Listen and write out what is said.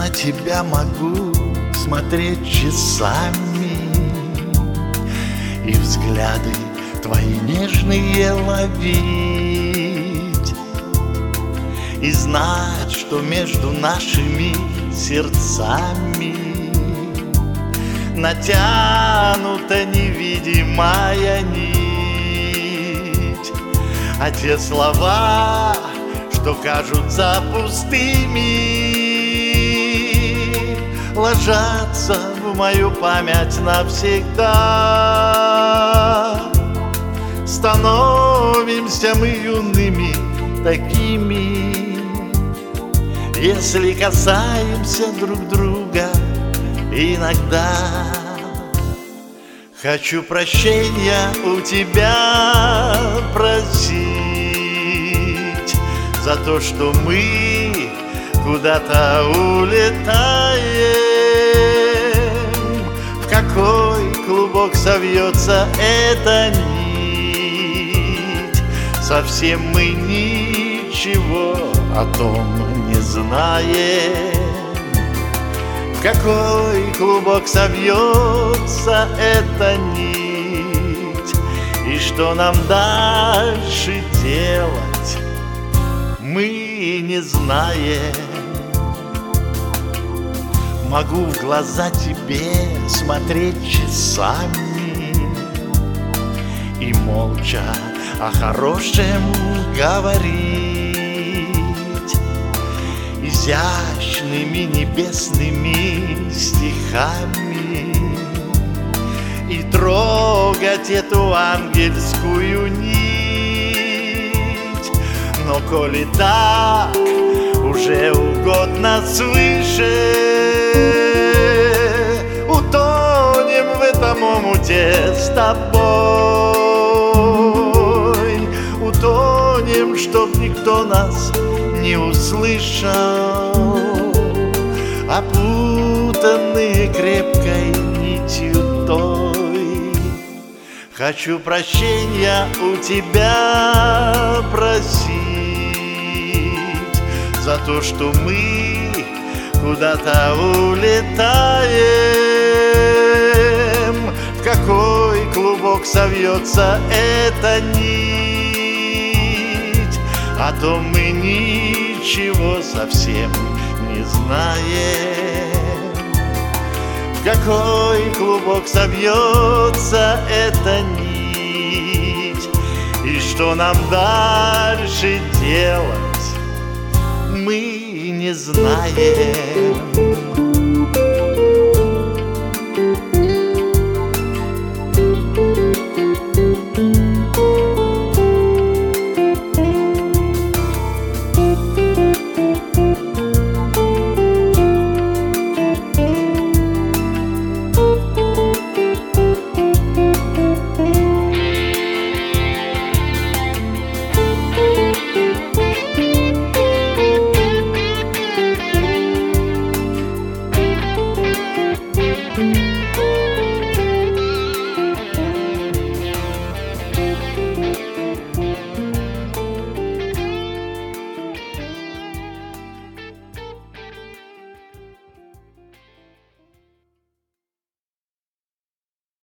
На тебя могу смотреть часами и взгляды твои нежные ловить, и знать, что между нашими сердцами натянута невидимая нить. А те слова, что кажутся пустыми, ложатся в мою память навсегда. Становимся мы юными такими, если касаемся друг друга иногда. Хочу прощения у тебя просить за то, что мы куда-то улетаем. В какой клубок совьется эта нить, совсем мы ничего о том не знаем. В какой клубок совьется эта нить, и что нам дальше делать, мы не знаем. Могу в глаза тебе смотреть часами и молча о хорошем говорить, изящными небесными стихами, и трогать эту ангельскую нить. Но коли так уже угодно свыше, утонем в этом омуте с тобой, утонем, чтоб никто нас не услышал, опутанные крепкой нитью той. Хочу прощения у тебя просить за то, что мы куда-то улетаем. В какой клубок совьется эта нить, а то мы ничего совсем не знаем. В какой клубок совьется эта нить, и что нам дальше делать, мы не знаем.